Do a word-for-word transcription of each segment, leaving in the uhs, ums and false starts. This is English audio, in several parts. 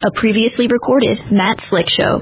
A previously recorded Matt Slick Show.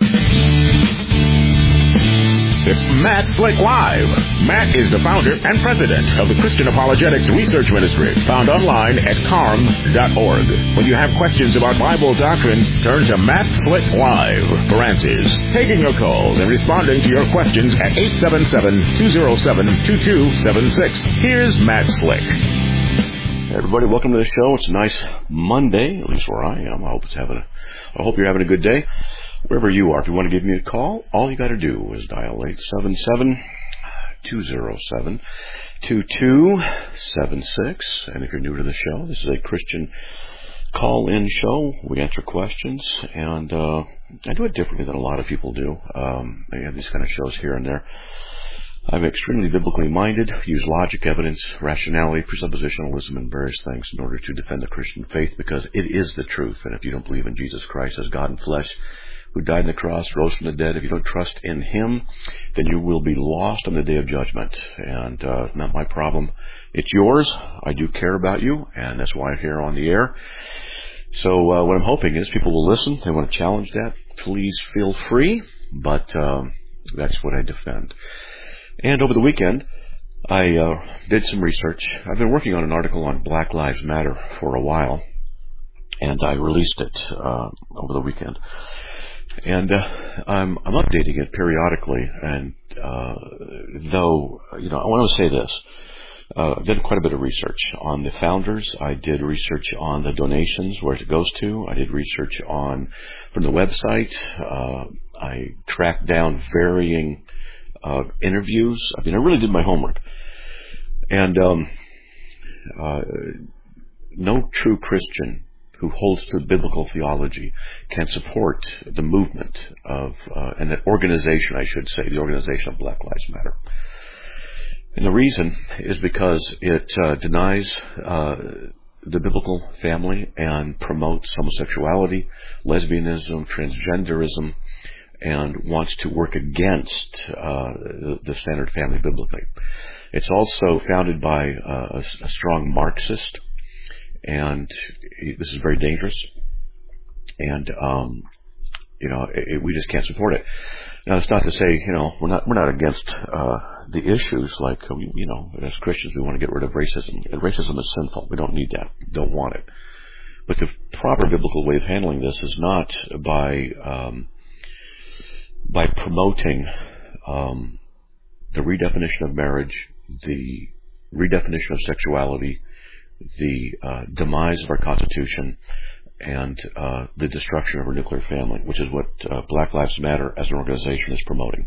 It's Matt Slick Live. Matt is the founder and president of the Christian Apologetics Research Ministry, found online at carm dot org. When you have questions about Bible doctrines, turn to Matt Slick Live for answers. Taking your calls and responding to your questions at eight seven seven, two zero seven, two two seven six. Here's Matt Slick. Hey everybody, welcome to the show. It's a nice Monday, at least where I am. I hope it's having a, I hope you're having a good day. Wherever you are, if you want to give me a call, all you got to do is dial eight seven seven, two zero seven, two two seven six. And if you're new to the show, this is a Christian call-in show. We answer questions, and uh, I do it differently than a lot of people do. Um, I have these kind of shows here and there. I'm extremely biblically minded, use logic, evidence, rationality, presuppositionalism, and various things in order to defend the Christian faith, because it is the truth. And if you don't believe in Jesus Christ as God in flesh, who died on the cross, rose from the dead, if you don't trust in Him, then you will be lost on the day of judgment. And uh, it's not my problem. It's yours. I do care about you, and that's why I'm here on the air. So uh, what I'm hoping is people will listen. They want to challenge that. Please feel free, but um, that's what I defend. And over the weekend, I uh, did some research. I've been working on an article on Black Lives Matter for a while, and I released it uh, over the weekend. And uh, I'm, I'm updating it periodically. And uh, though, you know, I want to say this. Uh, I did quite a bit of research on the founders. I did research on the donations, where it goes to. I did research on from the website. Uh, I tracked down varying Uh, interviews. I mean, I really did my homework. And um, uh, no true Christian who holds to biblical theology can support the movement of, uh, and the organization, I should say, the organization of Black Lives Matter. And the reason is because it uh, denies uh, the biblical family and promotes homosexuality, lesbianism, transgenderism, and wants to work against uh, the standard family biblically. It's also founded by uh, a, a strong Marxist, and this is very dangerous. And um, you know, it, it, we just can't support it. Now, it's not to say, you know, we're not we're not against uh, the issues. Like, you know, as Christians, we want to get rid of racism. And racism is sinful. We don't need that. Don't want it. But the proper biblical way of handling this is not by um, by promoting um, the redefinition of marriage, the redefinition of sexuality, the uh, demise of our Constitution, and uh, the destruction of our nuclear family, which is what uh, Black Lives Matter as an organization is promoting.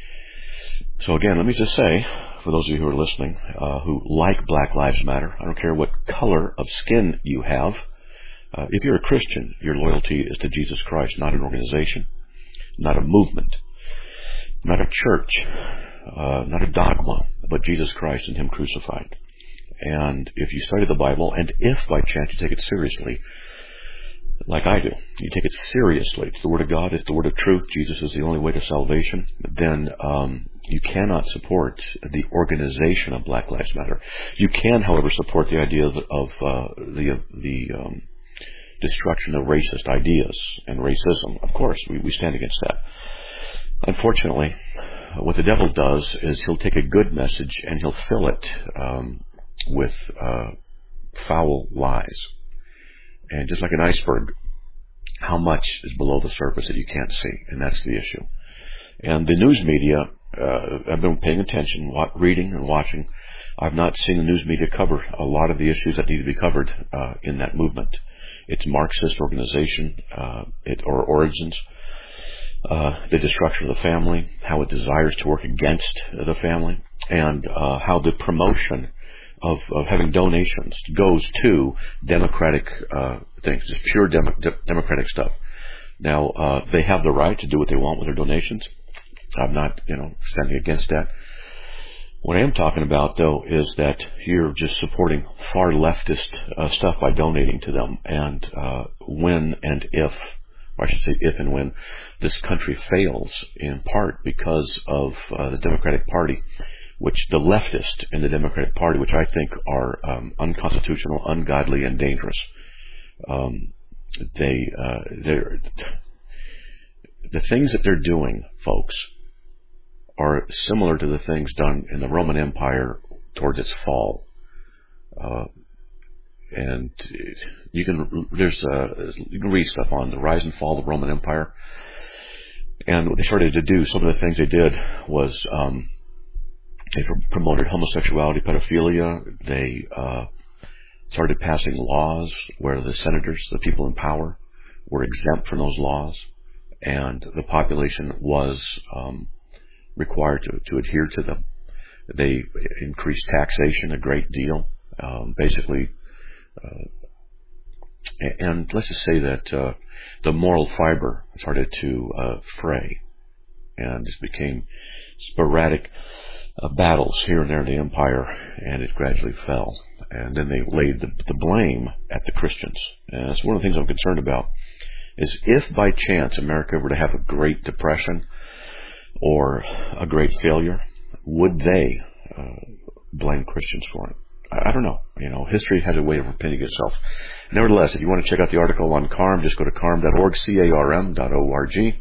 So again, let me just say, for those of you who are listening, uh, who like Black Lives Matter, I don't care what color of skin you have. Uh, if you're a Christian, your loyalty is to Jesus Christ, not an organization, not a movement, not a church, uh, not a dogma, but Jesus Christ and Him crucified. And if you study the Bible, and if by chance you take it seriously, like I do, you take it seriously, it's the Word of God, it's the Word of truth, Jesus is the only way to salvation, then um, you cannot support the organization of Black Lives Matter. You can, however, support the idea of, of uh, the, the um, destruction of racist ideas and racism. Of course, we, we stand against that. Unfortunately, what the devil does is he'll take a good message and he'll fill it um, with uh, foul lies. And just like an iceberg, how much is below the surface that you can't see? And that's the issue. And the news media, uh, I've been paying attention, reading and watching. I've not seen the news media cover a lot of the issues that need to be covered uh, in that movement. Its Marxist organization, uh, it, or origins, uh, the destruction of the family, how it desires to work against the family, and uh, how the promotion of, of having donations goes to democratic uh, things, just pure dem- de- democratic stuff. Now, uh, they have the right to do what they want with their donations. I'm not, you know, standing against that. What I am talking about, though, is that you're just supporting far leftist uh, stuff by donating to them. And uh, when and if, or I should say if and when, this country fails, in part because of uh, the Democratic Party, which the leftist in the Democratic Party, which I think are um, unconstitutional, ungodly, and dangerous. Um, they, uh, they're, the things that they're doing, folks, are similar to the things done in the Roman Empire towards its fall. Uh, and you can, there's, uh, you can read stuff on the rise and fall of the Roman Empire. And what they started to do, some of the things they did was, um, they promoted homosexuality, pedophilia. They, uh, started passing laws where the senators, the people in power, were exempt from those laws, and the population was um, required to, to adhere to them. They increased taxation a great deal, um, basically, uh, and let's just say that uh, the moral fiber started to uh, fray, and just became sporadic uh, battles here and there in the empire, and it gradually fell. And then they laid the, the blame at the Christians. And that's one of the things I'm concerned about, is if by chance America were to have a Great Depression or a great failure, would they uh, blame Christians for it? I, I don't know. You know, history has a way of repeating itself. Nevertheless, if you want to check out the article on C A R M, just go to carm dot org, C A R M dot O R G.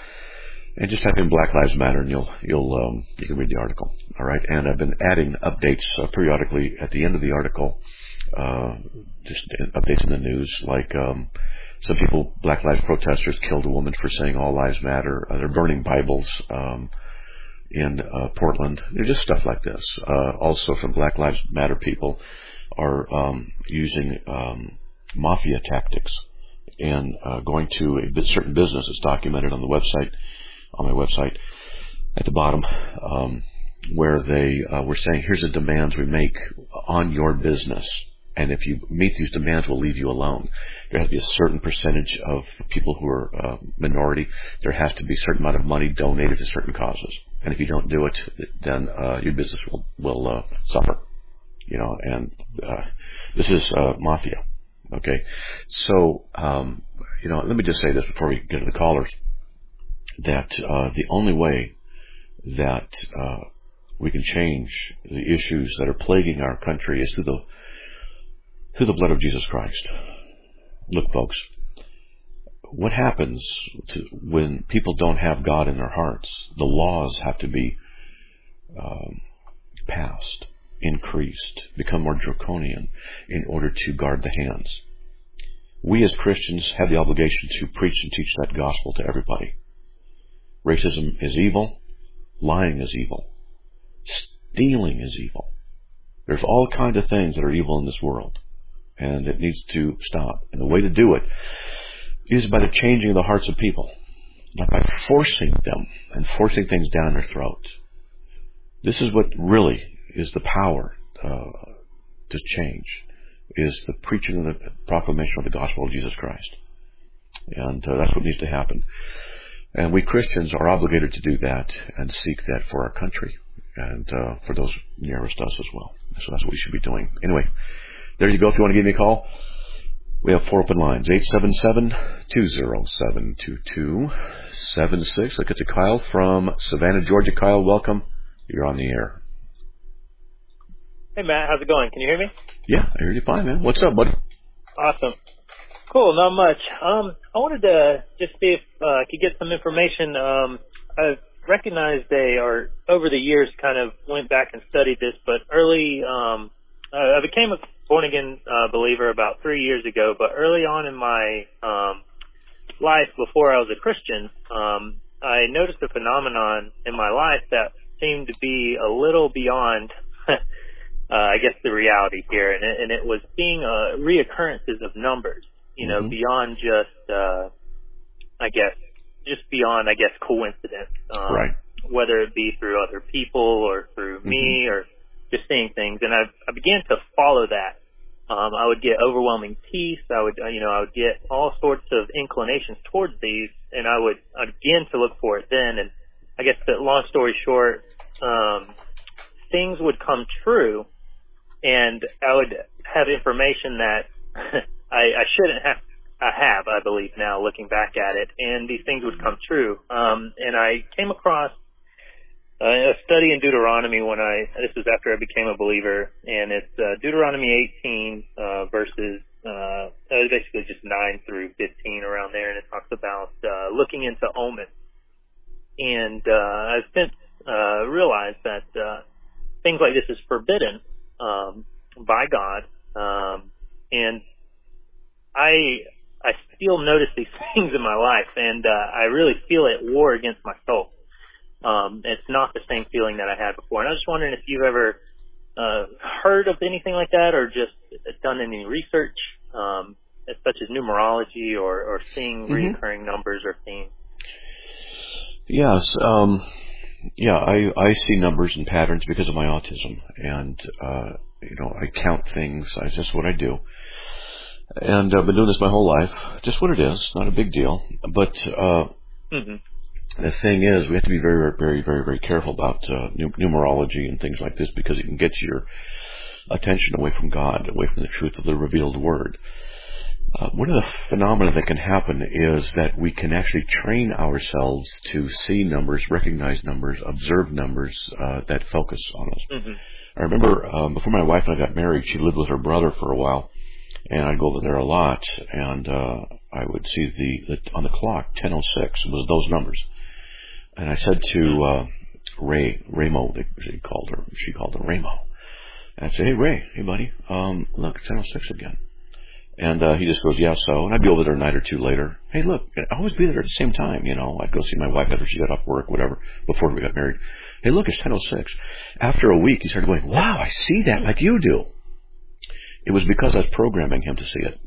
And just type in Black Lives Matter, and you'll you'll um, you can read the article. All right, and I've been adding updates uh, periodically at the end of the article, uh, just updates in the news, like um, some people, Black Lives protesters, killed a woman for saying all lives matter. Uh, they're burning Bibles um, in uh, Portland. They're just stuff like this. Uh, also, some Black Lives Matter people are um, using um, mafia tactics and uh, going to a certain business that's documented on the website. on my website at the bottom, um, where they uh, were saying, here's the demands we make on your business, and if you meet these demands, we'll leave you alone. There has to be a certain percentage of people who are uh, minority. There has to be a certain amount of money donated to certain causes, and if you don't do it, then uh, your business will, will uh, suffer. You know, and uh, this is uh, mafia. Okay, so um, you know, let me just say this before we get to the callers, that uh, the only way that uh, we can change the issues that are plaguing our country is through the through the blood of Jesus Christ. Look, folks, what happens to, when people don't have God in their hearts? The laws have to be um, passed, increased, become more draconian in order to guard the hands. We as Christians have the obligation to preach and teach that gospel to everybody. Racism is evil. Lying is evil. Stealing is evil. There's all kinds of things that are evil in this world, and it needs to stop. And the way to do it is by the changing of the hearts of people, not by forcing them and forcing things down their throat. This is what really is the power uh, to change, is the preaching and the proclamation of the gospel of Jesus Christ. And uh, that's what needs to happen. And we Christians are obligated to do that and seek that for our country and uh, for those nearest us as well. So that's what we should be doing. Anyway, there you go. If you want to give me a call, we have four open lines, eight seven seven, two zero seven, two two seven six. Look at to Kyle from Savannah, Georgia. Kyle, welcome. You're on the air. Hey, Matt. How's it going? Can you hear me? Yeah, I hear you fine, man. What's up, buddy? Awesome. Cool, not much. Um, I wanted to just see if uh, I could get some information. Um, I've recognized they are, over the years, kind of went back and studied this, but early, um, uh, I became a born-again uh, believer about three years ago, but early on in my um, life, before I was a Christian, um, I noticed a phenomenon in my life that seemed to be a little beyond, uh, I guess, the reality here, and it, and it was seeing uh, reoccurrences of numbers. You know, mm-hmm. beyond just, uh, I guess, just beyond, I guess, coincidence. Um, right. Whether it be through other people or through mm-hmm. me or just seeing things. And I, I began to follow that. Um, I would get overwhelming peace. I would, you know, I would get all sorts of inclinations towards these, and I would I'd begin to look for it then. And I guess, the long story short, um, things would come true, and I would have information that I, I shouldn't have, I have, I believe now, looking back at it, and these things would come true. Um, and I came across uh, a study in Deuteronomy when I, this was after I became a believer, and it's uh, Deuteronomy eighteen, uh, verses uh, it was basically just nine through fifteen around there, and it talks about uh, looking into omens. And uh, I've since uh, realized that uh, things like this is forbidden um, by God, um, and I I still notice these things in my life, and uh, I really feel at war against my soul. Um, it's not the same feeling that I had before, and I was just wondering if you've ever uh, heard of anything like that, or just done any research, um, such as numerology or, or seeing mm-hmm. recurring numbers or themes. Yes, um, yeah, I, I see numbers and patterns because of my autism, and, uh, you know, I count things. That's just what I do. And I've been doing this my whole life. Just what it is, not a big deal. But, uh, mm-hmm. the thing is, we have to be very, very, very, very careful about, uh, numerology and things like this, because it can get your attention away from God, away from the truth of the revealed word. Uh, one of the phenomena that can happen is that we can actually train ourselves to see numbers, recognize numbers, observe numbers uh, that focus on us. Mm-hmm. I remember um, before my wife and I got married, she lived with her brother for a while, and I'd go over there a lot, and uh, I would see the, the on the clock, ten oh six was those numbers. And I said to uh, Ray, Raymo, they called her, she called her Raymo. And I'd say, hey, Ray, hey, buddy, um, look, ten oh six again. And uh, he just goes, yeah, so. And I'd be over there a night or two later. Hey, look, I'd always be there at the same time, you know. I'd go see my wife after she got off work, whatever, before we got married. Hey, look, it's ten oh six. After a week, he started going, wow, I see that like you do. It was because I was programming him to see it.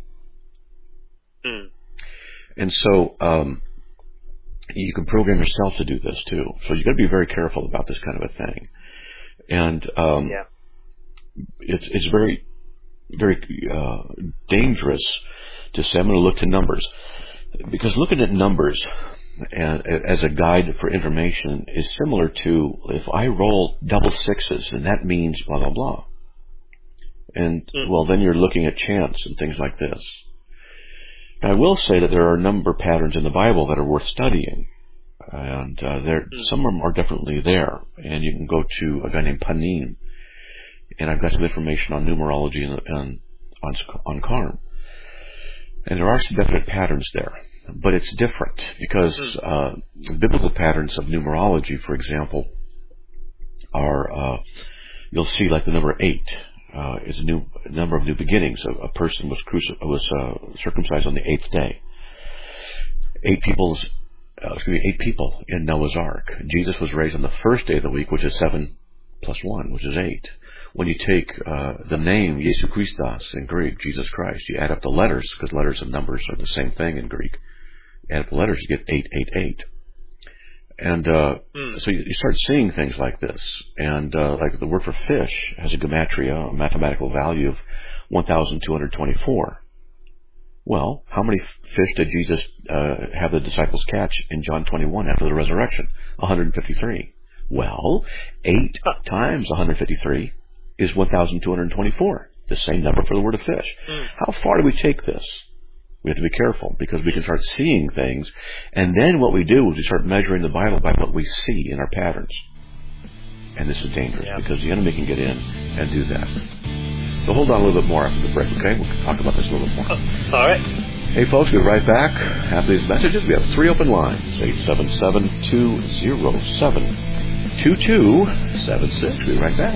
Mm. And so um, you can program yourself to do this, too. So you've got to be very careful about this kind of a thing. And um, yeah. it's it's very... very uh, dangerous to say, I'm going to look to numbers. Because looking at numbers and, as a guide for information is similar to, if I roll double sixes, and that means blah, blah, blah. And, mm. well, then you're looking at chance and things like this. Now, I will say that there are a number of patterns in the Bible that are worth studying. And uh, there, mm. some of them are definitely there. And you can go to a guy named Panim. And I've got some information on numerology and, and on, on Karm. And there are some definite patterns there. But it's different because uh, biblical patterns of numerology, for example, are, uh, you'll see like the number eight uh, is a new a number of new beginnings. A, a person was, cruci- was uh, circumcised on the eighth day. Eight people's, uh, excuse me, eight people in Noah's Ark. Jesus was raised on the first day of the week, which is seven plus one, which is eight. When you take uh, the name Jesu Christos in Greek, Jesus Christ, you add up the letters, because letters and numbers are the same thing in Greek. You add up the letters, you get eight eight eight. And uh, mm. so you, you start seeing things like this. And uh, like the word for fish has a gematria, a mathematical value of one thousand two hundred twenty-four. Well, how many fish did Jesus uh, have the disciples catch in John twenty-one after the resurrection? one hundred fifty-three. Well, eight times one hundred fifty-three is one thousand two hundred twenty-four, the same number for the word of fish. Mm. How far do we take this? We have to be careful, because we can start seeing things, and then what we do is we start measuring the Bible by what we see in our patterns. And this is dangerous, yeah. because the enemy can get in and do that. So hold on a little bit more after the break, okay? We'll talk about this a little bit more. Oh, all right. Hey, folks, we'll be right back. After these messages, we have three open lines, eight seven seven, two zero seven, two two seven six. We'll be right back.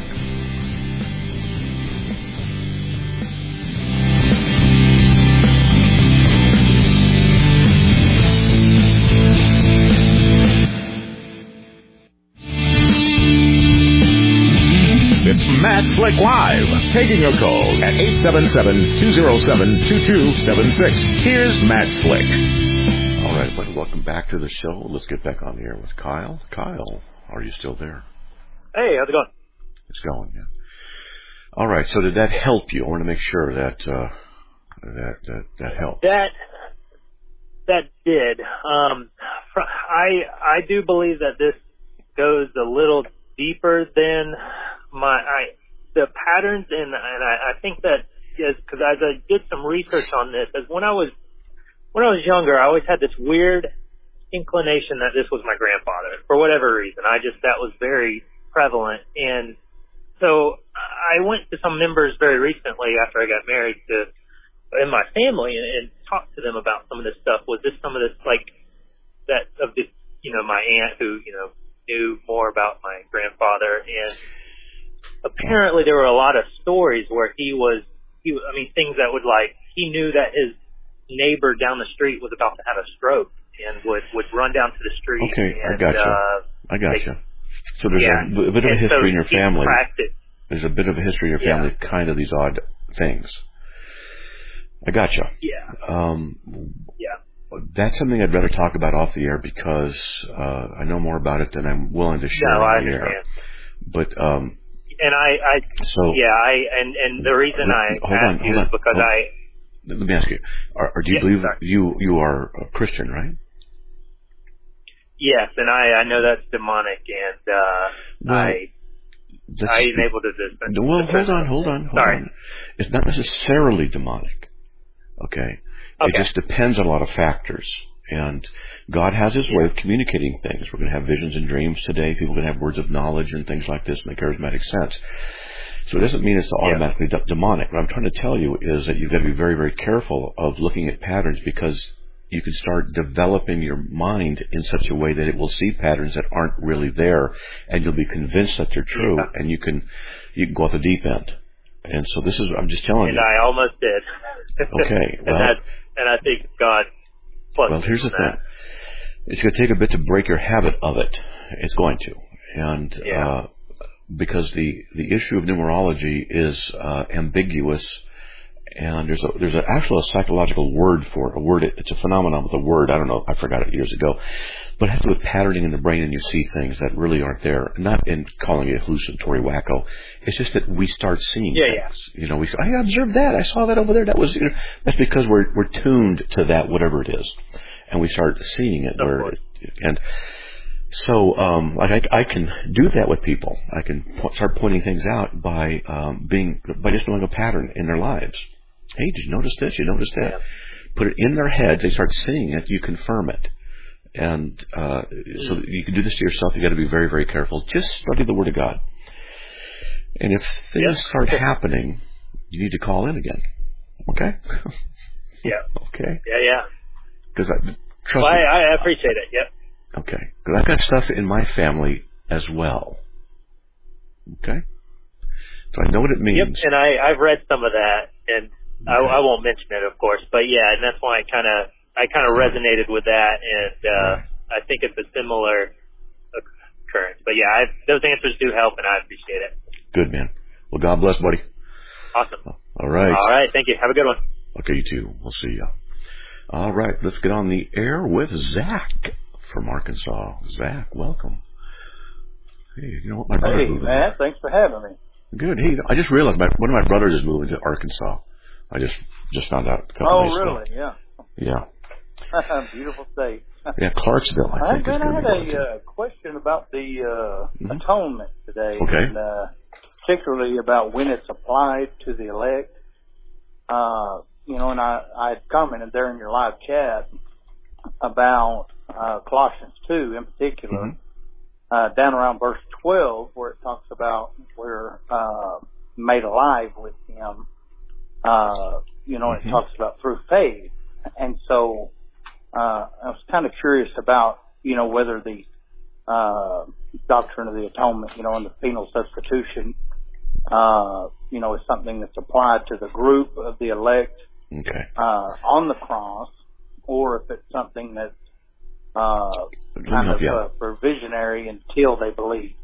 It's Matt Slick Live, taking your calls at eight seven seven, two zero seven, two two seven six. Here's Matt Slick. All right, everybody, welcome back to the show. Let's get back on the air with Kyle. Kyle, are you still there? Hey, how's it going? It's going, yeah. All right, so did that help you? I want to make sure that uh, that that, that helped. That that did. Um, I I do believe that this goes a little deeper than my I the patterns, and and I, I think that is because as I did some research on this, as when I was when I was younger, I always had this weird inclination that this was my grandfather for whatever reason. I just that was very prevalent, and so I went to some members very recently after I got married to in my family and, and talked to them about some of this stuff. Was this some of this like that of this, you know, my aunt who, you know, knew more about my grandfather, and apparently there were a lot of stories where he was, he, I mean, things that would like, he knew that his neighbor down the street was about to have a stroke and would, would run down to the street. Okay, and, I got you. Uh, I got like, you. So there's yeah. a, a bit of a and history so in your he family. Practiced. There's a bit of a history in your family, Yeah. kind of these odd things. I got you. Yeah. Um, yeah. That's something I'd rather talk about off the air because uh, I know more about it than I'm willing to share No, I on the understand. air. But um, and I, I, so yeah, I, and and the reason let, I hold asked on, you hold is on, because hold, I. Let me ask you: are, are, Do you yeah, believe sorry. you you are a Christian, right? Yes, and I, I know that's demonic, and uh, well, I I am able to dispense. Well, hold on, hold on, hold Sorry. on. It's not necessarily demonic. Okay? Okay. It just depends on a lot of factors. And God has His way of communicating things. We're going to have visions and dreams today. People are going to have words of knowledge and things like this in the charismatic sense. So it doesn't mean it's automatically yeah. demonic. What I'm trying to tell you is that you've got to be very, very careful of looking at patterns, because you can start developing your mind in such a way that it will see patterns that aren't really there, and you'll be convinced that they're true, yeah. and you can you can go off the deep end. And so this is, I'm just telling and you. And I almost did. Okay. Well, and, that, and I think God plus Well, here's the that. thing. It's going to take a bit to break your habit of it. It's going to. And yeah. uh, because the, the issue of numerology is uh, ambiguous, and there's a there's a, actually a psychological word for it. A word, it's a phenomenon with a word. I don't know. I forgot it years ago. But it has to do with patterning in the brain, and you see things that really aren't there. Not in calling it hallucinatory wacko. It's just that we start seeing yeah, things. Yeah. You know, we I observed that. I saw that over there. That was, you know, that's because we're we're tuned to that, whatever it is, and we start seeing it. Of where course. it, and so, um, like I, I can do that with people. I can po- start pointing things out by um, being by just knowing a pattern in their lives. Hey, did you notice this? You noticed that? Yeah. Put it in their heads. They start seeing it. You confirm it. And uh, so you can do this to yourself. You got to be very, very careful. Just study the Word of God. And if things yep. start happening, you need to call in again. Okay? Yeah. Okay. Yeah, yeah. Because I trust well, me. I, I appreciate it. Yep. Okay. Because I've got stuff in my family as well. Okay. So I know what it means. Yep. And I I've read some of that, and I, I won't mention it, of course, but yeah, and that's why I kind of I kind of resonated with that, and uh, I think it's a similar occurrence. But yeah, I, those answers do help, and I appreciate it. Good, man. Well, God bless, buddy. Awesome. All right. All right. Thank you. Have a good one. Okay, you too. We'll see you. All right. Let's get on the air with Zach from Arkansas. Zach, welcome. Hey, you know what? My brother Hey, moving. man. Thanks for having me. Good. Hey, I just realized my, one of my brothers is moving to Arkansas. I just just found out a couple oh, days really? ago. Yeah. Yeah. Beautiful state. Yeah, Clarksville, I I, think. man, is I had going to a uh, question about the uh, mm-hmm. atonement today, okay. and uh, particularly about when it's applied to the elect. Uh, you know, and I, I had commented there in your live chat about uh, Colossians two in particular, Mm-hmm. uh, down around verse twelve, where it talks about we're uh, made alive with Him. Uh, you know, mm-hmm. it talks about through faith. And so, uh, I was kind of curious about, you know, whether the, uh, doctrine of the atonement, you know, and the penal substitution, uh, you know, is something that's applied to the group of the elect, okay. uh, on the cross, or if it's something that's, uh, Let me kind help of, you uh, out. provisionary until they believe.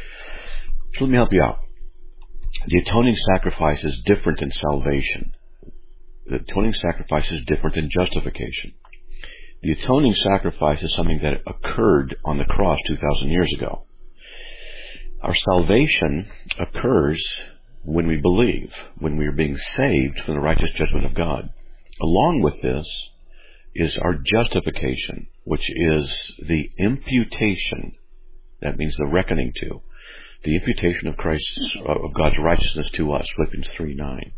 So let me help you out. The atoning sacrifice is different than salvation. The atoning sacrifice is different than justification. The atoning sacrifice is something that occurred on the cross two thousand years ago. Our salvation occurs when we believe, when we are being saved from the righteous judgment of God. Along with this is our justification, which is the imputation, that means the reckoning to, the imputation of Christ's, of God's righteousness to us, Philippians three nine.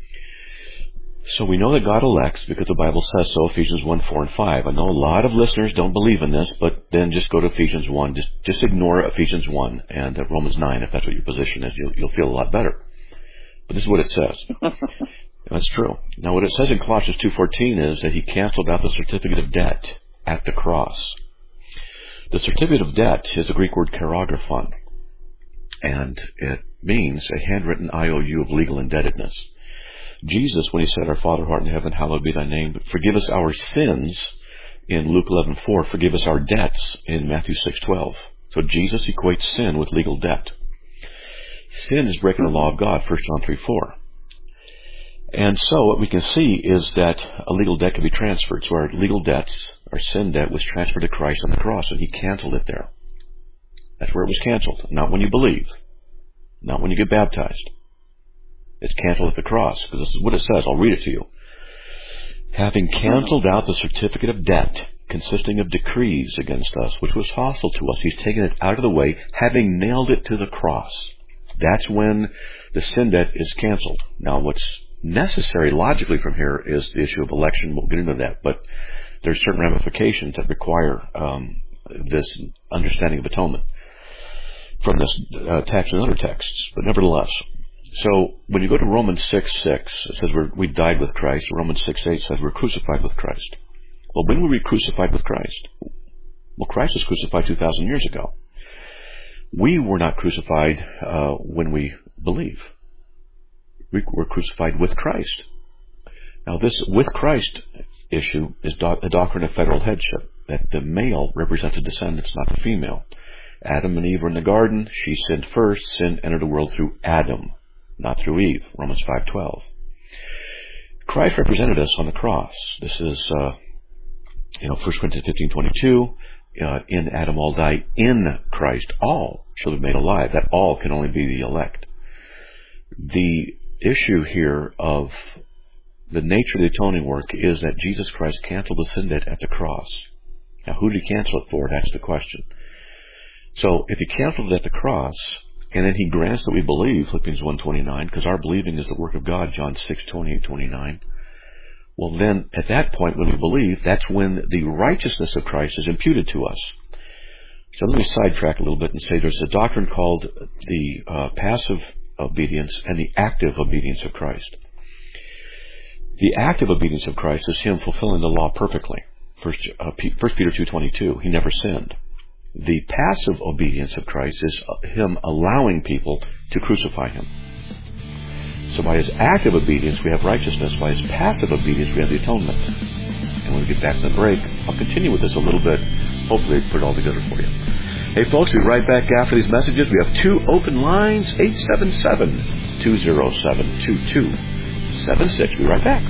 So we know that God elects because the Bible says so, Ephesians one, four, and five. I know a lot of listeners don't believe in this, but then just go to Ephesians one. Just just ignore Ephesians one and Romans nine, if that's what your position is. You'll, you'll feel a lot better. But this is what it says. That's true. Now, what it says in Colossians two fourteen is that he canceled out the certificate of debt at the cross. The certificate of debt is the Greek word keragraphon, and it means a handwritten I O U of legal indebtedness. Jesus, when he said, "Our Father who art in heaven, hallowed be thy name. Forgive us our sins," in Luke eleven four. Forgive us our debts in Matthew six twelve. So Jesus equates sin with legal debt. Sin is breaking the law of God, First John three four. And so what we can see is that a legal debt can be transferred. So our legal debts, our sin debt, was transferred to Christ on the cross, and he canceled it there. That's where it was canceled. Not when you believe. Not when you get baptized. It's canceled at the cross, because this is what it says. I'll read it to you. Having canceled out the certificate of debt consisting of decrees against us, which was hostile to us, he's taken it out of the way, having nailed it to the cross. That's when the sin debt is canceled. Now, what's necessary logically from here is the issue of election. We'll get into that, but there's certain ramifications that require um, this understanding of atonement from this uh, text and other texts. But nevertheless, so when you go to Romans six six, it says we're, we died with Christ. Romans six eight says we're crucified with Christ. Well, when were we crucified with Christ? Well, Christ was crucified two thousand years ago. We were not crucified uh, when we believe. We were crucified with Christ. Now, this with Christ issue is do- the doctrine of federal headship, that the male represents the descendants, not the female. Adam and Eve were in the garden. She sinned first. Sin entered the world through Adam, not through Eve. Romans five twelve. Christ represented us on the cross. This is, uh, you know, First Corinthians fifteen twenty-two. Uh, in Adam all die. In Christ all shall be made alive. That all can only be the elect. The issue here of the nature of the atoning work is that Jesus Christ canceled the sin debt at the cross. Now, who did he cancel it for? That's the question. So, if he canceled it at the cross, and then he grants that we believe, Philippians one twenty-nine, because our believing is the work of God, John six twenty-eight twenty-nine, well then, at that point, when we believe, that's when the righteousness of Christ is imputed to us. So let me sidetrack a little bit and say there's a doctrine called the uh, passive obedience and the active obedience of Christ. The active obedience of Christ is him fulfilling the law perfectly. First, uh, First Peter two twenty-two, he never sinned. The passive obedience of Christ is him allowing people to crucify him. So by his active obedience, we have righteousness. By his passive obedience, we have the atonement. And when we get back from the break, I'll continue with this a little bit. Hopefully, put it all together for you. Hey, folks, we'll be right back after these messages. We have two open lines, eight seven seven, two oh seven, two two seven six. We'll be right back.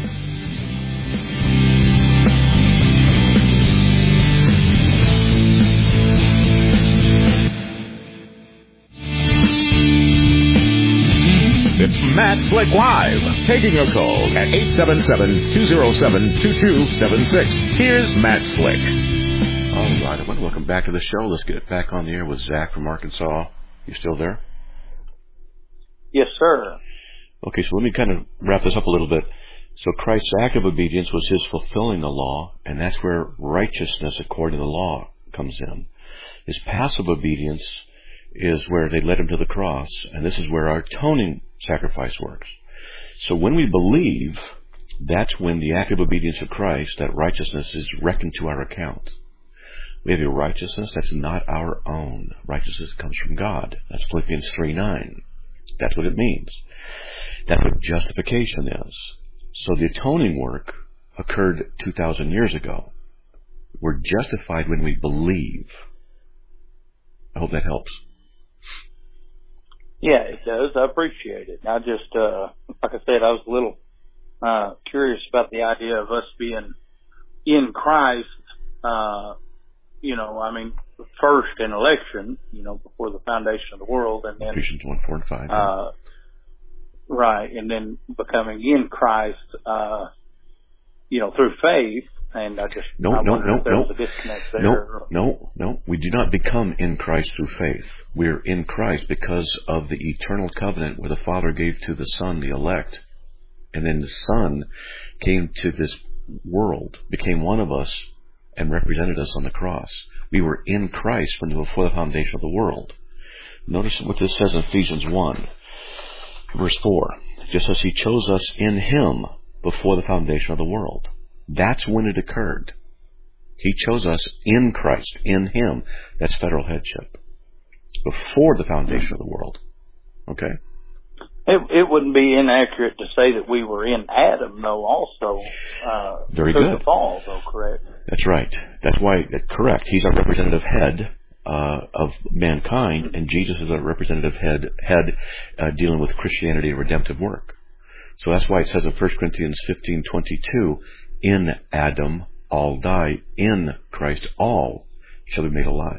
It's Matt Slick Live, taking your calls at eight seven seven, two oh seven, two two seven six. Here's Matt Slick. All right, everyone, welcome back to the show. Let's get back on the air with Zach from Arkansas. You still there? Yes, sir. Okay, so let me kind of wrap this up a little bit. So Christ's active obedience was his fulfilling the law, and that's where righteousness according to the law comes in. His passive obedience is where they led him to the cross, and this is where our atoning sacrifice works. So when we believe, that's when the active obedience of Christ, that righteousness is reckoned to our account. We have a righteousness that's not our own. Righteousness comes from God. That's Philippians three nine. That's what it means. That's what justification is. So the atoning work occurred two thousand years ago. We're justified when we believe. I hope that helps. Yeah, it does. I appreciate it. I just, uh, like I said, I was a little uh, curious about the idea of us being in Christ, uh, you know, I mean, first in election, you know, before the foundation of the world, and then Ephesians one, four, and five. Uh, right, and then becoming in Christ, uh, you know, through faith. And I just no, I no, wonder no, if there no, was a disconnect there. no, no, no. We do not become in Christ through faith. We're in Christ because of the eternal covenant where the Father gave to the Son the elect, and then the Son came to this world, became one of us, and represented us on the cross. We were in Christ from before the foundation of the world. Notice what this says in Ephesians one, verse four. just as he chose us in him before the foundation of the world. That's when it occurred. He chose us in Christ, in him. That's federal headship. Before the foundation of the world. Okay? It, it wouldn't be inaccurate to say that we were in Adam, though, also. Uh, Very through good. the fall, though, correct? That's right. That's why, correct. He's our representative head uh, of mankind, and Jesus is our representative head, head uh, dealing with Christianity and redemptive work. So that's why it says in First Corinthians fifteen twenty-two, in Adam all die, in Christ all shall be made alive.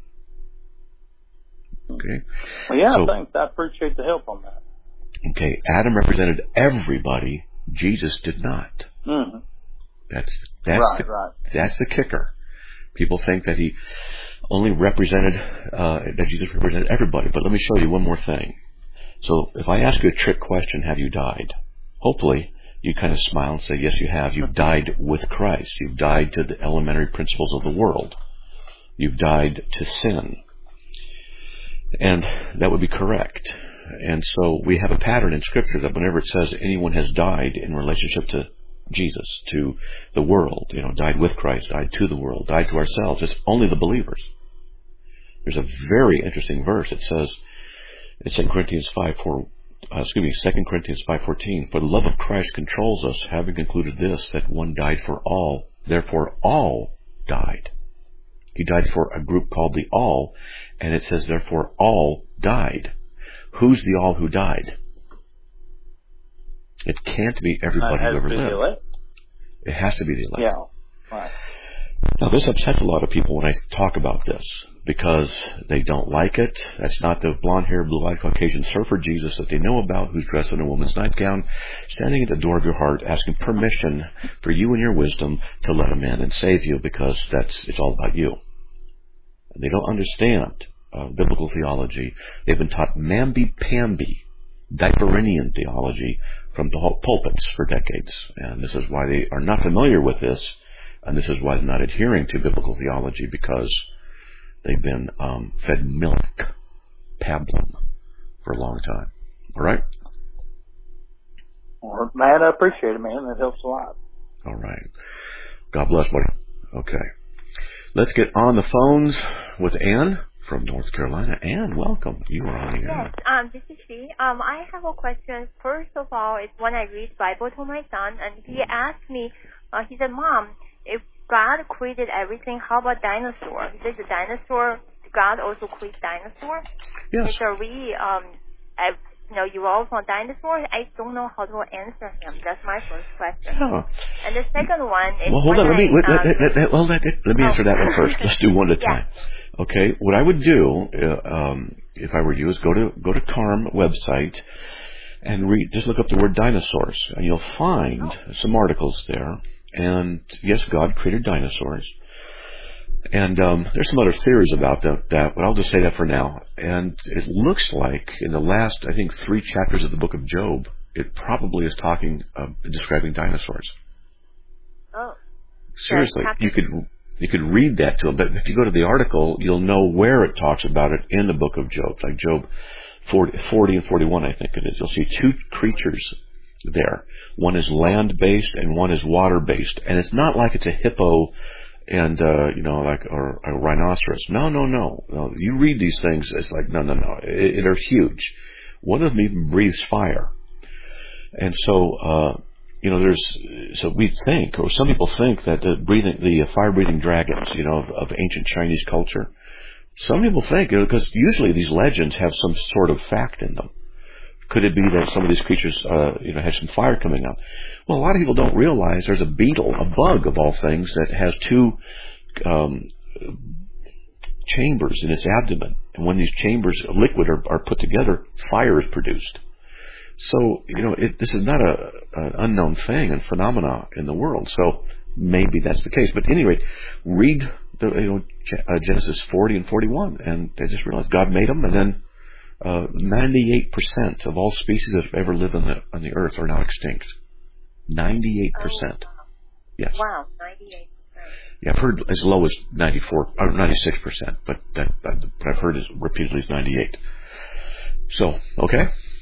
Okay. Well, yeah, so, thanks. I appreciate the help on that. Okay, Adam represented everybody. Jesus did not. Mm-hmm. That's that's right, the, right. that's the kicker. People think that he only represented uh, that Jesus represented everybody. But let me show you one more thing. So if I ask you a trick question, have you died? Hopefully you kind of smile and say, yes, you have. You've died with Christ. You've died to the elementary principles of the world. You've died to sin. And that would be correct. And so we have a pattern in Scripture that whenever it says anyone has died in relationship to Jesus, to the world, you know, died with Christ, died to the world, died to ourselves, it's only the believers. There's a very interesting verse. It says in Second Corinthians five four, uh, excuse me, Second Corinthians five fourteen, for the love of Christ controls us, having concluded this, that one died for all, therefore all died. He died for a group called the all, and it says therefore all died. Who's the all who died? It can't be everybody who ever lived. It has to be the elect. Yeah. Right. Now this upsets a lot of people when I talk about this because they don't like it. That's not the blonde-haired, blue-eyed Caucasian surfer Jesus that they know about, who's dressed in a woman's nightgown, standing at the door of your heart, asking permission for you and your wisdom to let him in and save you, because that's it's all about you. And they don't understand uh, biblical theology. They've been taught mamby-pamby, diaperinian theology from the pulpits for decades, and this is why they are not familiar with this. And this is why they're not adhering to biblical theology, because they've been um, fed milk, pablum, for a long time. All right? Well, Matt, I appreciate it, man. That helps a lot. All right. God bless, buddy. Okay. Let's get on the phones with Ann from North Carolina. Ann, welcome. You are on the air. Yes, um, this is she. Um, I have a question. First of all, it's when I read Bible to my son, and he asked me, uh, he said, Mom, if God created everything, how about dinosaur? He says the dinosaur, God also created dinosaur? Yes. So we, um, I, you know, evolved from dinosaurs? I don't know how to answer him. That's my first question. Oh. And the second one is well, hold on. Let me, I, let, um, let, let, let, well, let, let me oh. answer that one first. Let's do one at a time. Yeah. Okay. What I would do, uh, um, if I were you, is go to, go to CARM website and read, just look up the word dinosaurs, and you'll find oh. some articles there. And yes, God created dinosaurs. And um, there's some other theories about that, that, but I'll just say that for now. And it looks like in the last, I think, three chapters of the book of Job, it probably is talking, uh, describing dinosaurs. Oh. Seriously, you could you could read that to them. But if you go to the article, you'll know where it talks about it in the book of Job, like Job forty, forty and forty-one, I think it is. You'll see two creatures there. One is land-based and one is water-based. And it's not like it's a hippo and, uh, you know, like, or a rhinoceros. No, no, no, no. You read these things, it's like, no, no, no. It, they're huge. One of them even breathes fire. And so, uh, you know, there's, so we think, or some people think that the breathing, the fire-breathing dragons, you know, of, of ancient Chinese culture, some people think, you know, because usually these legends have some sort of fact in them. Could it be that some of these creatures, uh, you know, had some fire coming out? Well, a lot of people don't realize there's a beetle, a bug of all things, that has two um, chambers in its abdomen. And when these chambers of liquid are, are put together, fire is produced. So, you know, it, this is not a, an unknown thing and phenomena in the world. So maybe that's the case. But anyway, read the, you know, Genesis forty and forty-one, and they just realize God made them, and then Uh, ninety-eight percent of all species that have ever lived on the on the earth are now extinct. ninety-eight percent. Oh, wow. Yes. Wow, ninety-eight percent. Yeah, I've heard as low as ninety-four or ninety-six percent, but that, that what I've heard is repeatedly is ninety-eight. So, okay,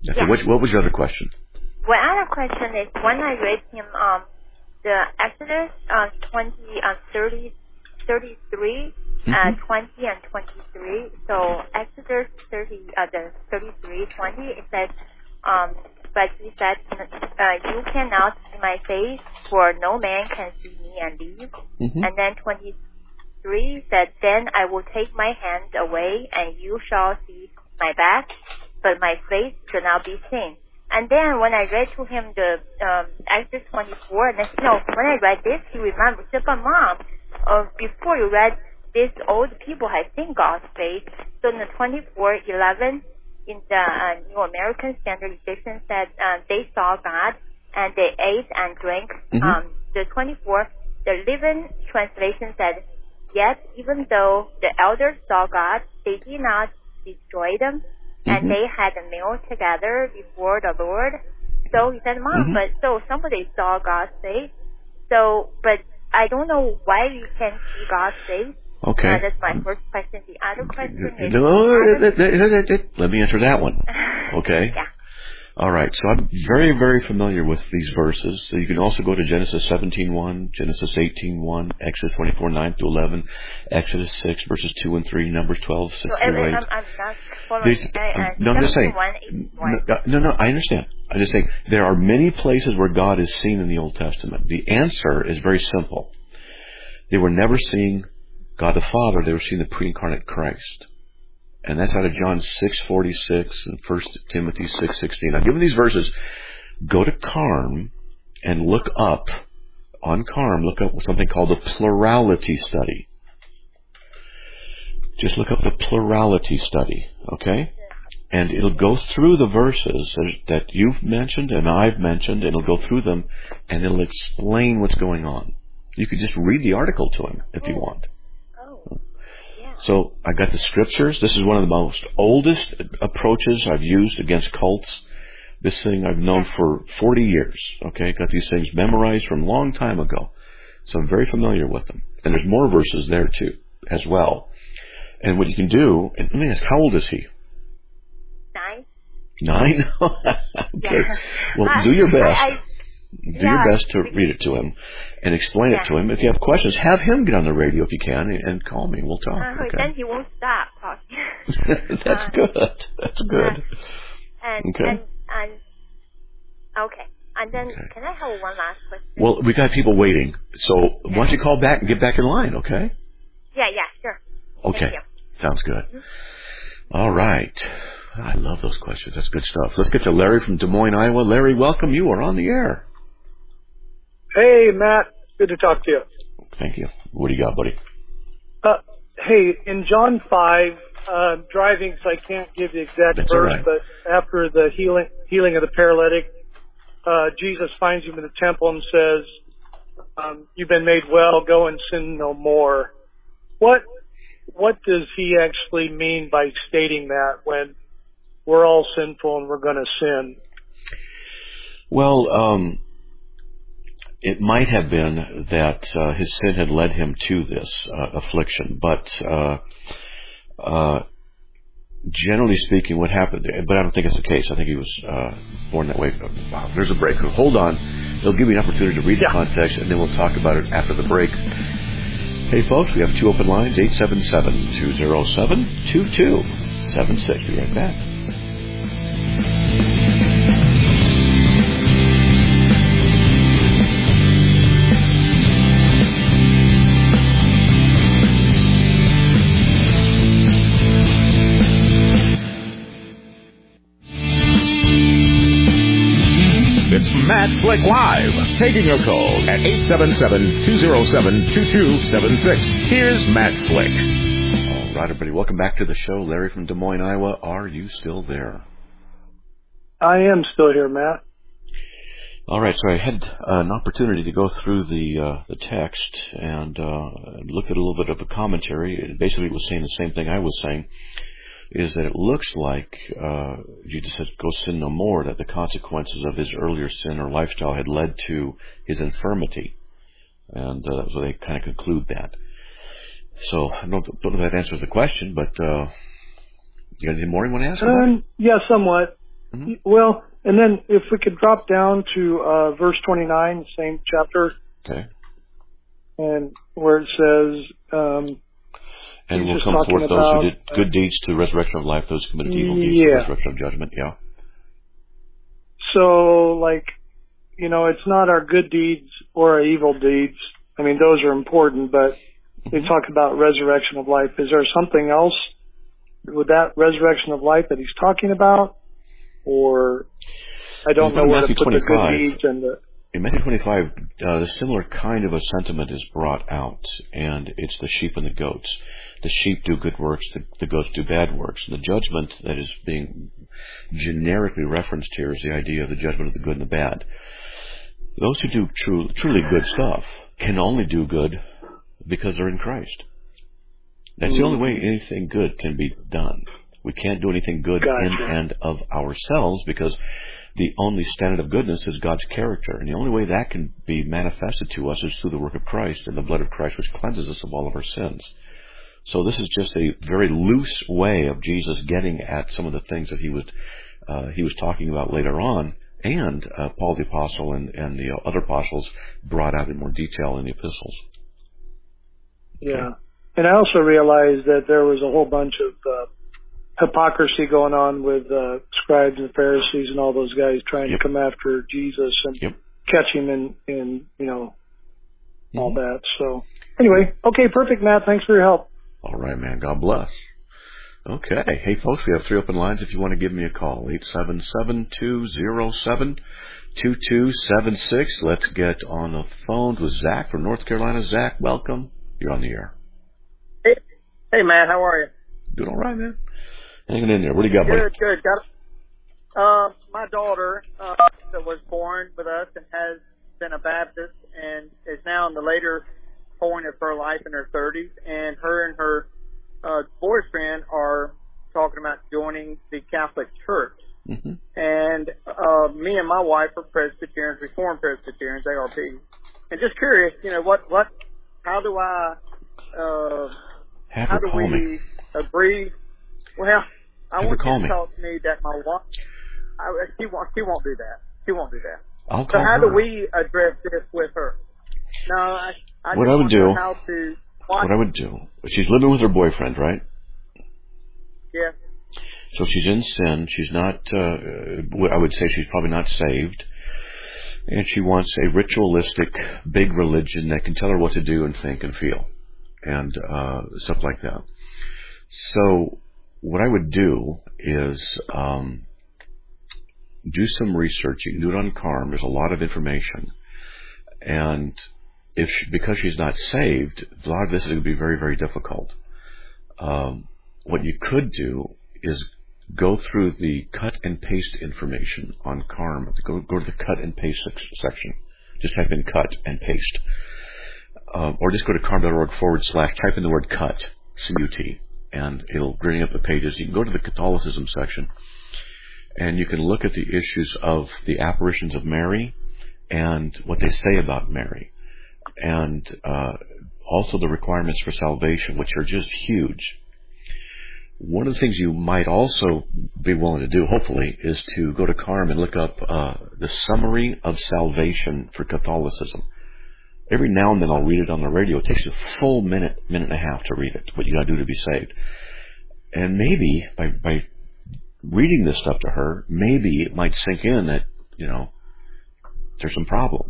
Okay, yeah. what, what was your other question? My other question is when I read him um, the Exodus uh, twenty, uh, thirty, thirty-three, mm-hmm. uh, twenty and twenty-three. So Exodus thirty, uh, the thirty-three, twenty, it says, um, but he said, uh, you cannot see my face, for no man can see me and live. Mm-hmm. And then twenty-three said, then I will take my hand away, and you shall see my back, but my face shall not be seen. And then when I read to him the um, Exodus twenty-four, and then, you know, when I read this, he remembered, he said, but Mom, uh, before you read this, old people had seen God's face. So in the twenty-four eleven, in the uh, New American Standard Edition said uh, they saw God and they ate and drank. Mm-hmm. Um, the twenty-four, the Living Translation said, yet even though the elders saw God, they did not destroy them. And mm-hmm. they had a meal together before the Lord. So he said, Mom, mm-hmm. but so somebody saw God's face. So, but I don't know why you can't see God's face. Okay. Uh, that's my first question. The other question is... No, let me answer that one. Okay. Yeah. All right. So I'm very, very familiar with these verses. So you can also go to Genesis seventeen one, Genesis eighteen one, Exodus twenty-four nine through eleven, Exodus six verses two and three, Numbers twelve six so, through eight. I'm, I'm not following. These, uh, I'm, no, I'm just saying. No, no, no, I understand. I'm just saying there are many places where God is seen in the Old Testament. The answer is very simple. They were never seeing God the Father. They were seeing the pre-incarnate Christ. And that's out of John six forty-six and First Timothy six sixteen. Now, given these verses, go to Carm and look up, on Carm, look up something called the plurality study. Just look up the plurality study, okay? And it'll go through the verses that you've mentioned and I've mentioned, and it'll go through them, and it'll explain what's going on. You could just read the article to him if you want. So I got the scriptures. This is one of the most oldest approaches I've used against cults. This thing I've known for forty years. Okay, got these things memorized from a long time ago. So I'm very familiar with them. And there's more verses there too, as well. And what you can do, and let me ask, how old is he? Nine. Nine? Okay. Yeah. Well, do your best. I, I, Do yeah, your best to read it to him and explain yeah. it to him. If you have questions, have him get on the radio if you can and, and call me. We'll talk. Uh, okay? Then he won't stop talking. That's uh, good. That's good. Uh, and, okay. And, and, okay. And then, okay. Can I have one last question? Well, we got people waiting. So yeah. why don't you call back and get back in line, okay? Yeah, yeah, sure. Okay. Thank you. Sounds good. Mm-hmm. All right. I love those questions. That's good stuff. Let's get to Larry from Des Moines, Iowa. Larry, welcome. You are on the air. Hey, Matt. Good to talk to you. Thank you. What do you got, buddy? Uh, hey, in John five, uh, driving, so I can't give the exact That's verse, right. but after the healing healing of the paralytic, uh, Jesus finds him in the temple and says, um, "You've been made well. Go and sin no more." What what does he actually mean by stating that when we're all sinful and we're going to sin? Well, um, it might have been that uh, his sin had led him to this uh, affliction, but uh, uh, generally speaking, what happened, but I don't think it's the case. I think he was uh, born that way. Wow, there's a break. Hold on. It'll give you an opportunity to read yeah. the context, and then we'll talk about it after the break. Hey, folks, we have two open lines, eight seven seven, two zero seven, two two seven six. Be right back. It's Matt Slick Live, taking your calls at eight seven seven, two zero seven, two two seven six. Here's Matt Slick. All right, everybody, welcome back to the show. Larry from Des Moines, Iowa. Are you still there? I am still here, Matt. All right, so I had uh, an opportunity to go through the uh, the text and uh, looked at a little bit of a commentary. It basically was saying the same thing I was saying, is that it looks like uh, Jesus said, "Go sin no more," that the consequences of his earlier sin or lifestyle had led to his infirmity. And uh, so they kind of conclude that. So I don't, don't know if that answers the question, but uh, you got anything more you want to ask about? Um, yeah, somewhat. Mm-hmm. Well, and then if we could drop down to uh, verse twenty-nine, same chapter. Okay. And where it says, um, and will come forth those about, who did good deeds to resurrection of life, those who committed evil deeds yeah. to resurrection of judgment. Yeah. So, like, you know, it's not our good deeds or our evil deeds. I mean, those are important, but mm-hmm. they talk about resurrection of life. Is there something else with that resurrection of life that he's talking about? Or I don't know where to put the good deeds and the... In Matthew twenty-five, uh, the similar kind of a sentiment is brought out, and it's the sheep and the goats. The sheep do good works, the, the goats do bad works. And the judgment that is being generically referenced here is the idea of the judgment of the good and the bad. Those who do true, truly good stuff can only do good because they're in Christ. That's mm-hmm. the only way anything good can be done. We can't do anything good gotcha. in and of ourselves because the only standard of goodness is God's character. And the only way that can be manifested to us is through the work of Christ and the blood of Christ, which cleanses us of all of our sins. So this is just a very loose way of Jesus getting at some of the things that he was uh, he was talking about later on, and uh, Paul the Apostle and, and the other apostles brought out in more detail in the epistles. Yeah. Okay. And I also realized that there was a whole bunch of uh, hypocrisy going on with uh, scribes and Pharisees and all those guys trying yep. to come after Jesus and yep. catch him in, in you know, mm-hmm. all that. So anyway, okay, perfect, Matt. Thanks for your help. All right, man. God bless. Okay. Hey, folks, we have three open lines if you want to give me a call. eight seven seven, two zero seven, two two seven six. Let's get on the phone with Zach from North Carolina. Zach, welcome. You're on the air. Hey, hey, Matt. How are you? Doing all right, man. Hanging in there. What do you got, buddy? Good, good. Got uh, my daughter uh, that was born with us and has been a Baptist and is now in the later point of her life in her thirties, and her and her uh, boyfriend are talking about joining the Catholic Church. Mm-hmm. And uh, me and my wife are Presbyterians, Reformed Presbyterians, A R P. And just curious, you know, what, what, how do I, uh, Have how her do call we me. agree? Well, I Have want her call you to me. talk to me that my wife, I, she won't, she won't do that. She won't do that. I'll so call how her. do we address this with her? No, I, I what just I would want to do, know how to what I would do, she's living with her boyfriend, right? Yeah. So she's in sin. She's not, uh, I would say she's probably not saved. And she wants a ritualistic, big religion that can tell her what to do and think and feel. And uh, stuff like that. So what I would do is um, do some research. You can do it on Carm. There's a lot of information. And if she, because she's not saved, a lot of this is going to be very, very difficult. Um, what you could do is go through the cut and paste information on Carm. Go, go to the cut and paste section. Just type in cut and paste. Uh, or just go to carm.org forward slash, type in the word cut, C U T, and it'll bring up the pages. You can go to the Catholicism section, and you can look at the issues of the apparitions of Mary and what they say about Mary. And uh, also the requirements for salvation, which are just huge. One of the things you might also be willing to do, hopefully, is to go to Carm and look up uh, the Summary of Salvation for Catholicism. Every now and then I'll read it on the radio. It takes a full minute, minute and a half to read it, what you got to do to be saved. And maybe by, by reading this stuff to her, maybe it might sink in that, you know, there's some problems.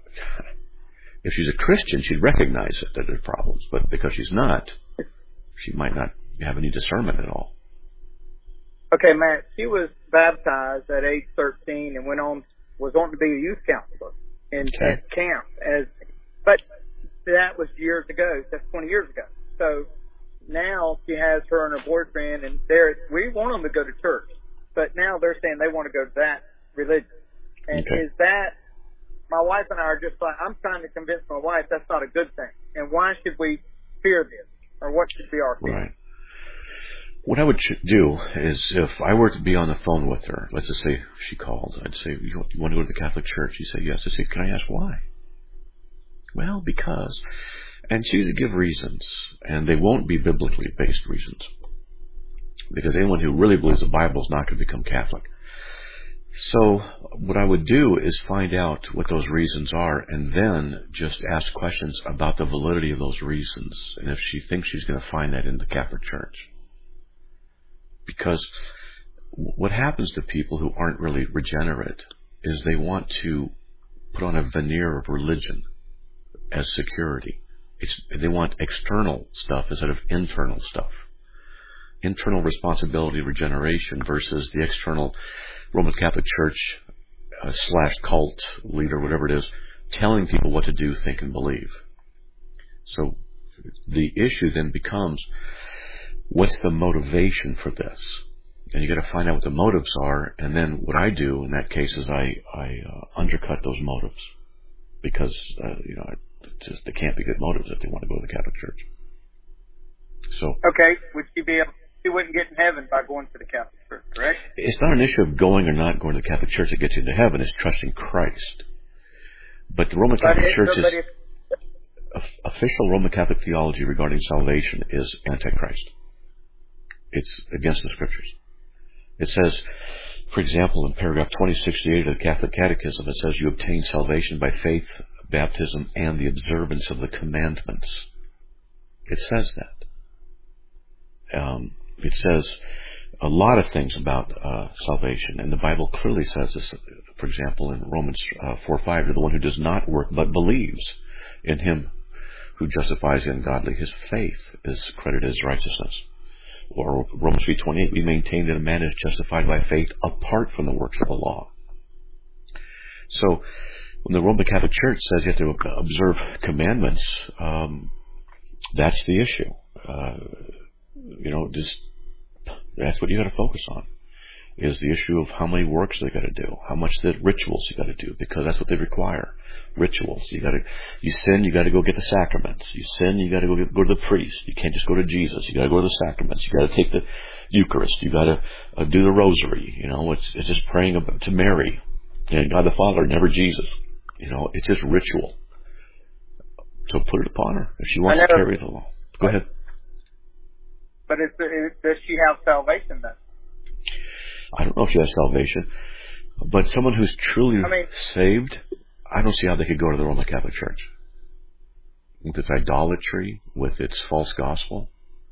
If she's a Christian, she'd recognize it, that there's problems. But because she's not, she might not have any discernment at all. Okay, Matt, she was baptized at age thirteen and went on, was on to be a youth counselor in okay. at camp. As, but that was years ago. That's twenty years ago. So now she has her and her boyfriend, and they're, we want them to go to church. But now they're saying they want to go to that religion. And okay. is that, my wife and I are just like, I'm trying to convince my wife that's not a good thing. And why should we fear this? Or what should be our fear? Right. What I would do is, if I were to be on the phone with her, let's just say she called, I'd say, you want to go to the Catholic Church? She'd say yes. I'd say, can I ask why? Well, because. And she's to give reasons, and they won't be biblically based reasons. Because anyone who really believes the Bible is not going to become Catholic. So what I would do is find out what those reasons are and then just ask questions about the validity of those reasons and if she thinks she's going to find that in the Catholic Church. Because what happens to people who aren't really regenerate is they want to put on a veneer of religion as security. It's, they want external stuff instead of internal stuff. Internal responsibility regeneration versus the external Roman Catholic Church uh, slash cult leader, whatever it is, telling people what to do, think, and believe. So the issue then becomes, what's the motivation for this? And you got to find out what the motives are, and then what I do in that case is I I uh, undercut those motives because uh, you know it just they can't be good motives if they want to go to the Catholic Church. So okay, would she be able? She wouldn't get in heaven by going to the Catholic Church, correct? It's not an issue of going or not going to the Catholic Church that gets you into heaven. It's trusting Christ. But the Roman Catholic Church is official Roman Catholic theology regarding salvation is Antichrist. It's against the Scriptures. It says, for example, in paragraph twenty sixty-eight of the Catholic Catechism, it says you obtain salvation by faith, baptism, and the observance of the commandments. It says that. Um, it says a lot of things about uh, salvation, and the Bible clearly says this. For example, in Romans uh, four five, the one who does not work but believes in him who justifies the ungodly, his faith is credited as righteousness. Or Romans three twenty-eight, we maintain that a man is justified by faith apart from the works of the law. So, when the Roman Catholic Church says you have to observe commandments, um, that's the issue. Uh, you know, just that's what you got to focus on. Is the issue of how many works they got to do, how much the rituals you got to do, because that's what they require. Rituals. You got to, you sin, you got to go get the sacraments. You sin, you got to go get, go to the priest. You can't just go to Jesus. You got to go to the sacraments. You got to take the Eucharist. You got to uh, do the Rosary. You know, it's it's just praying about, to Mary and God the Father, never Jesus. You know, it's just ritual. So put it upon her if she wants to carry the law. Go ahead. But is, is, does she have salvation then? I don't know if she has salvation, but someone who's truly I mean, saved, I don't see how they could go to the Roman Catholic Church. With its idolatry, with its false gospel.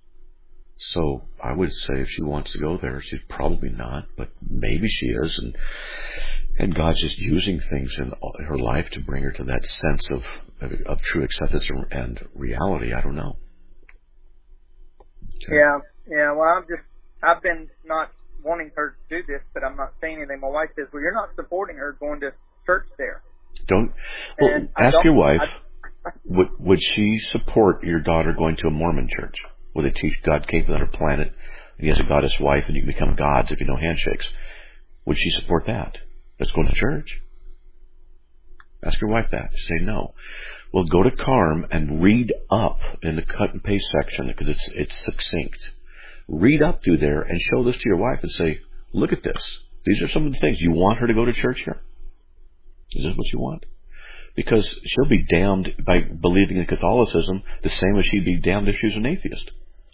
So I would say if she wants to go there, she's probably not, but maybe she is, and and God's just using things in her life to bring her to that sense of of, of true acceptance and reality. I don't know. Okay. Yeah, yeah. Well, I'm just I've been not wanting her to do this, but I'm not saying anything. My wife says, well, you're not supporting her going to church there. Don't, well, and ask your wife, I, would, would she support your daughter going to a Mormon church where they teach God came from another planet and he has a goddess wife and you can become gods if you know handshakes? Would she support that? Let's go to church. Ask your wife that. Say no. Well, go to Carm and read up in the cut and paste section because it's it's succinct. Read up through there and show this to your wife and say, look at this. These are some of the things. You want her to go to church here? Is this what you want? Because she'll be damned by believing in Catholicism the same as she'd be damned if she was an atheist.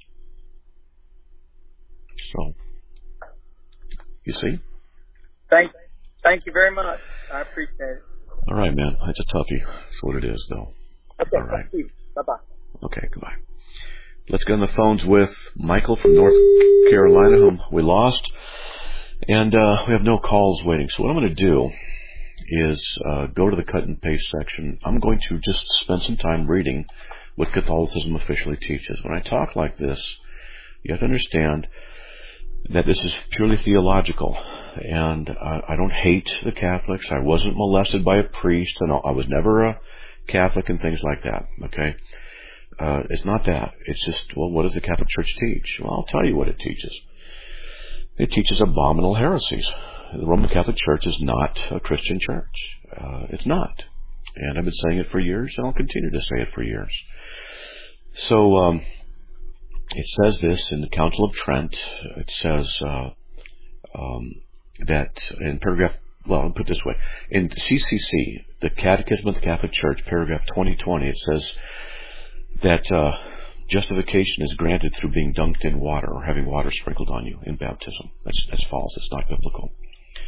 So, you see? Thank, thank you very much. I appreciate it. All right, man. It's a toughie. That's what it is, though. Okay, all right. thank you. Bye-bye. Okay, goodbye. Let's get on the phones with Michael from North Carolina, whom we lost. And uh, we have no calls waiting. So what I'm going to do is uh, go to the cut and paste section. I'm going to just spend some time reading what Catholicism officially teaches. When I talk like this, you have to understand that this is purely theological. And uh, I don't hate the Catholics. I wasn't molested by a priest. And I was never a Catholic and things like that. Okay? Uh, it's not that. It's just, well, what does the Catholic Church teach? Well, I'll tell you what it teaches. It teaches abominable heresies. The Roman Catholic Church is not a Christian church. Uh, it's not. And I've been saying it for years, and I'll continue to say it for years. So, um, it says this in the Council of Trent. It says uh, um, that in paragraph, well, I'll put it this way. In C C C, the Catechism of the Catholic Church, paragraph twenty twenty, it says that uh, justification is granted through being dunked in water or having water sprinkled on you in baptism. That's, that's false. It's not biblical.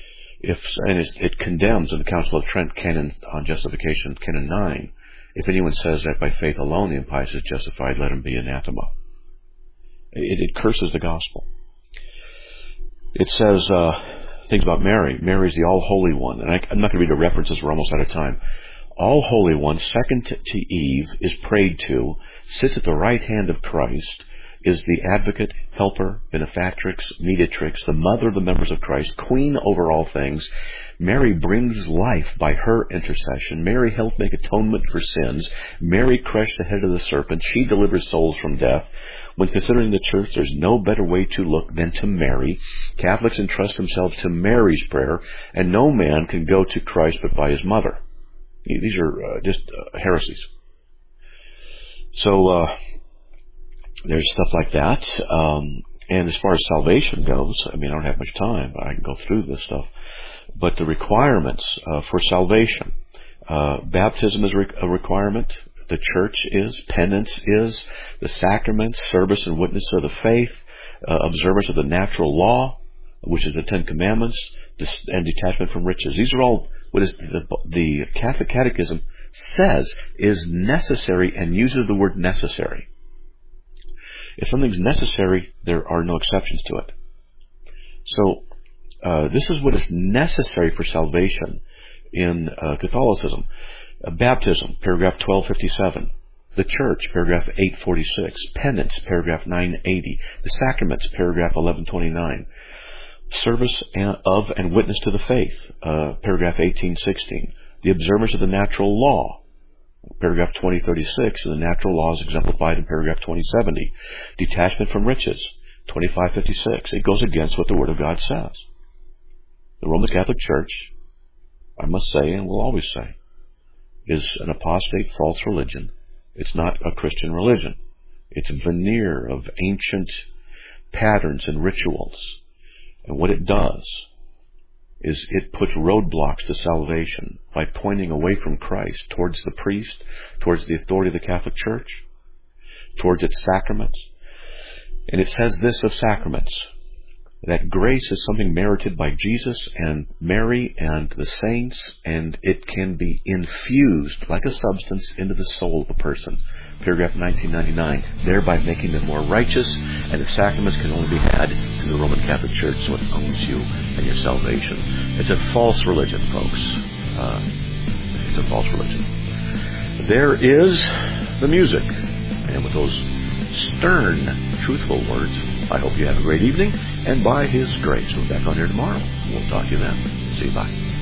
If and it, it condemns in the Council of Trent, Canon on Justification, Canon nine, if anyone says that by faith alone the impious is justified, let him be anathema. It, it curses the gospel. It says uh, things about Mary. Mary is the all-holy one. And I, I'm not going to read the references. We're almost out of time. All-holy one, second to Eve, is prayed to, sits at the right hand of Christ, is the advocate, helper, benefactrix, mediatrix, the mother of the members of Christ, queen over all things. Mary brings life by her intercession. Mary helped make atonement for sins. Mary crushed the head of the serpent. She delivers souls from death. When considering the church, there's no better way to look than to Mary. Catholics entrust themselves to Mary's prayer, and no man can go to Christ but by his mother. These are uh, just uh, heresies. So, uh, there's stuff like that. Um, and as far as salvation goes, I mean, I don't have much time, but I can go through this stuff. But the requirements uh, for salvation, uh, baptism is a requirement. The church is, penance is, the sacraments, service and witness of the faith, uh, observance of the natural law, which is the Ten Commandments, and detachment from riches. These are all what is the, the Catholic Catechism says is necessary, and uses the word necessary. If something's necessary, there are no exceptions to it. So, uh, this is what is necessary for salvation in uh, Catholicism. Uh, baptism, paragraph twelve fifty-seven. The church, paragraph eight forty-six. Penance, paragraph nine eighty. The sacraments, paragraph eleven twenty-nine. Service of and witness to the faith, uh, paragraph eighteen sixteen. The observance of the natural law, paragraph twenty thirty-six, and the natural law is exemplified in paragraph twenty seventy. Detachment from riches, twenty-five fifty-six. It goes against what the Word of God says. The Roman Catholic Church, I must say, and will always say, is an apostate false religion. It's not a Christian religion. It's a veneer of ancient patterns and rituals. And what it does is it puts roadblocks to salvation by pointing away from Christ towards the priest, towards the authority of the Catholic Church, towards its sacraments. And it says this of sacraments, that grace is something merited by Jesus and Mary and the saints, and it can be infused like a substance into the soul of a person. Paragraph nineteen ninety-nine, thereby making them more righteous, and the sacraments can only be had through the Roman Catholic Church, so it owns you and your salvation. It's a false religion, folks. Uh, it's a false religion. There is the music, and with those stern, truthful words, I hope you have a great evening, and by His grace, we'll be back on here tomorrow. We'll talk to you then. See you. Bye.